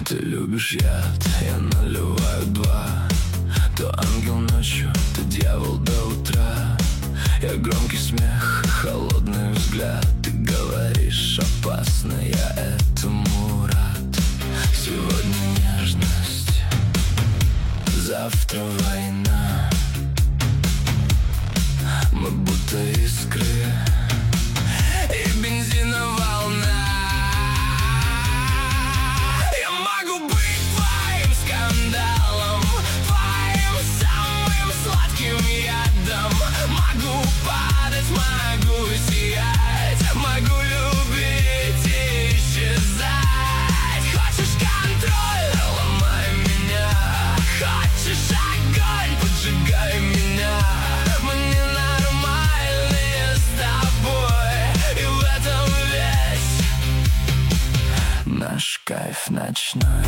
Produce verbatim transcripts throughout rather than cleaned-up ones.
Ты любишь яд, я наливаю два. То ангел ночью, то дьявол до утра. Я громкий смех, холодный взгляд. Ты говоришь опасно, я этому рад. Сегодня нежность, завтра война. Мы будто искры и бензиновая волна. Я могу быть твоим скандалом, твоим самым сладким ядом. Могу падать, могу сиять, могу любить и исчезать. Хочешь контроль? Ломай меня. Хочешь огонь? Поджигай меня. Мы ненормальные с тобой, и в этом весь наш кайф ночной.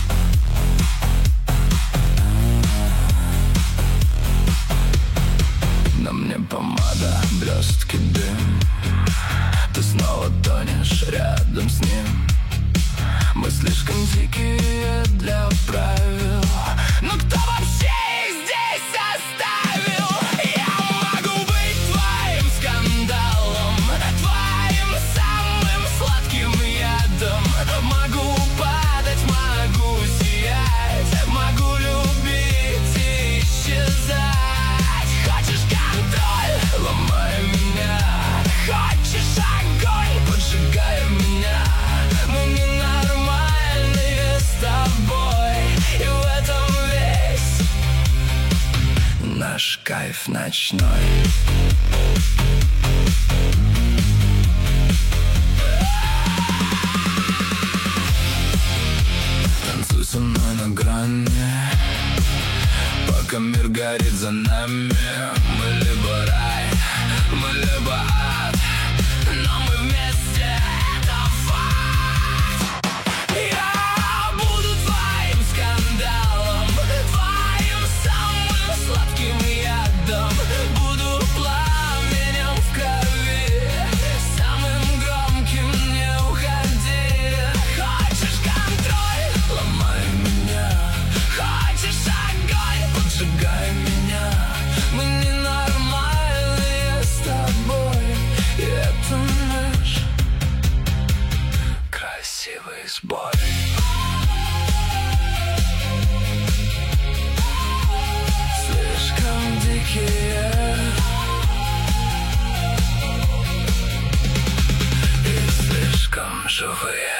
На мне помада, блестки, дым. Ты снова тонешь рядом с ним. Мы слишком дикие для правил, но кто вообще их здесь оставил? Я могу быть твоим скандалом, твоим самым сладким ядом. Могу падать, могу сиять, могу любить и исчезать. Хочешь контроль? Ломай меня. Хочешь огонь? Поджигай меня. Мы ненормальные с тобой, и в этом весь наш кайф ночной. Танцуй со мной на грани, пока мир горит за нами. Мы либо рай, мы либо ад, но мы вместе, это факт. Я буду твоим скандалом, твоим самым сладким ядом. Буду пламенем в крови, самым громким, не уходи. Хочешь контроль? Ломай меня. Хочешь огонь? Поджигай меня. Мы ненормальные с тобой, и это наш красивый сбой. Слишком дикие и слишком живые.